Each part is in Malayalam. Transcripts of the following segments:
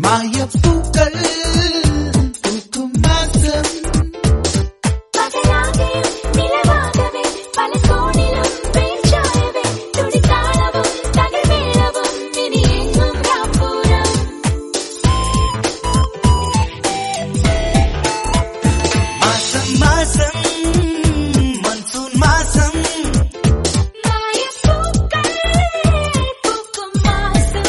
മായപ്പൂക്കൾ പൂക്കും മാസം പകലാകെയും നിലവാകവേ പല കോണിലും പേച്ചായവേ തുടിത്താളവും തകർമേളവും ഇനി എങ്ങും രാപ്പൂരം മാസം മാസം മൺസൂൺ മാസം മായപ്പൂക്കൾ പൂക്കും മാസം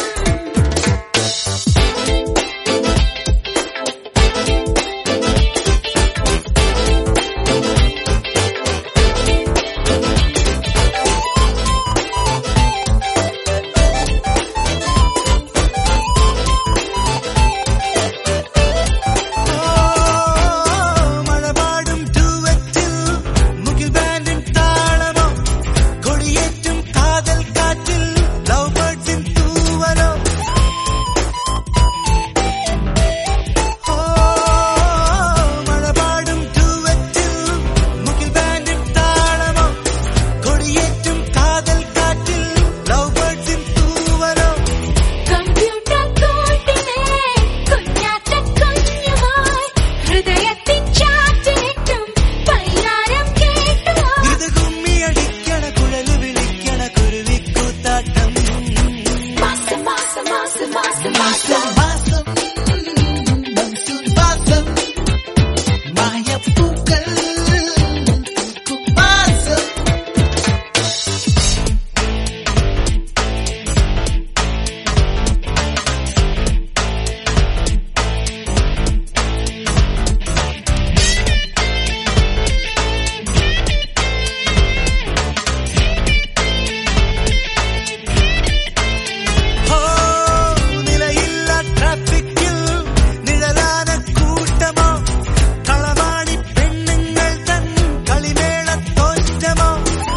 മഴപാടും ഡുവറ്റിൽ മുകിൽ ബാൻഡിൻ താളമോ കൊടിയേറ്റും കാതൽ കാറ്റിൽ ലവ് ബേർഡ്സിൻ തൂവലോ മഴപാടും ഡുവറ്റിൽ മുകിൽ ബാൻഡിൻ താളമോ കൊടിയേറ്റും കാതൽ കാറ്റിൽ ലവ് ബേർഡ്സിൻ തൂവലോ കമ്പ്യൂട്ടർ കോട്ടിലെ കുഞ്ഞാറ്റ കുഞ്ഞുമായി ഹൃദയത്തിൻ ചാറ്റിലേറ്റും പയ്യാരം കേട്ടുവാ ഇത് കുമ്മിയടിക്കണ കുഴല് വിളിക്കണ കുരുവിക്കൂത്താട്ടം മാസം മാസം മാസം മാസം മാസം മാസം മൺസൂൺ മാസം മായപ്പൂക്കൾ പൂക്കും മാസം നിലയില്ല ട്രാഫിക്കിൽ നിഴലാന കൂട്ടമോ കളവാണി പെണ്ണുങ്ങൾ തൻ കളിമേള തോറ്റമോ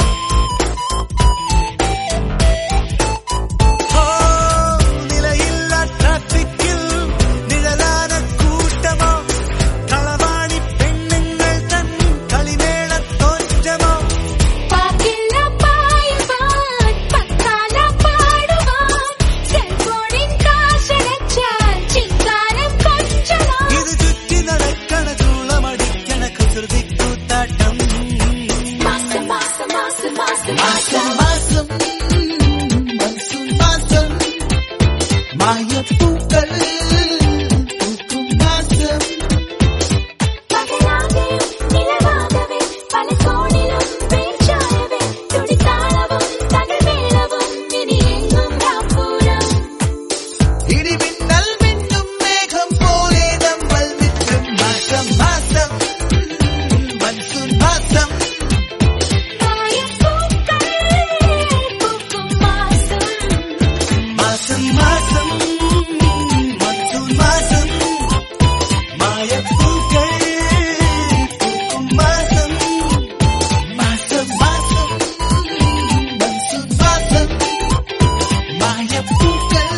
നിലയില്ല ട്രാഫിക്കിൽ നിഴലാന കൂട്ടമോ കളവാണി പെണ്ണുങ്ങൾ തൻ കളിമേള തോറ്റമോ പാക്കില്ല പായുവാൻ പക്കാല പാടുവാൻ സെൽഫോണിൻ കാശടച്ചാൽ ചിങ്കാരം കൊഞ്ചലാം ഇത് ചുറ്റി നടക്കണ ചൂളമടിക്കണ കുസൃതിക്കൂത്താട്ടം മാസം മാസം മാസം മാസം മാസം മാസം മൺസൂൺ മാസം മായപ്പൂക്കൾ പൂക്കും മാസം പകലാകെയും നിലവാകവേ പല കോണിലും പേച്ചായവേ തുടിത്താളവും തകർമേളവും ഇനി എങ്ങും രാപ്പൂരം ഇടിമിന്നൽ മിന്നും മേഘം പോലെ നമ്മൾ നിൽക്കും മാസം മാസം മൺസൂൺ മാസം മായപ്പൂക്കൾ പൂക്കും മാസം മാസം മാസം മൺസൂൺ മാസം മായപ്പൂക്കൾ പൂക്കും മാസം മാസം മാസം മൺസൂൺ മാസം മായപ്പൂക്കൾ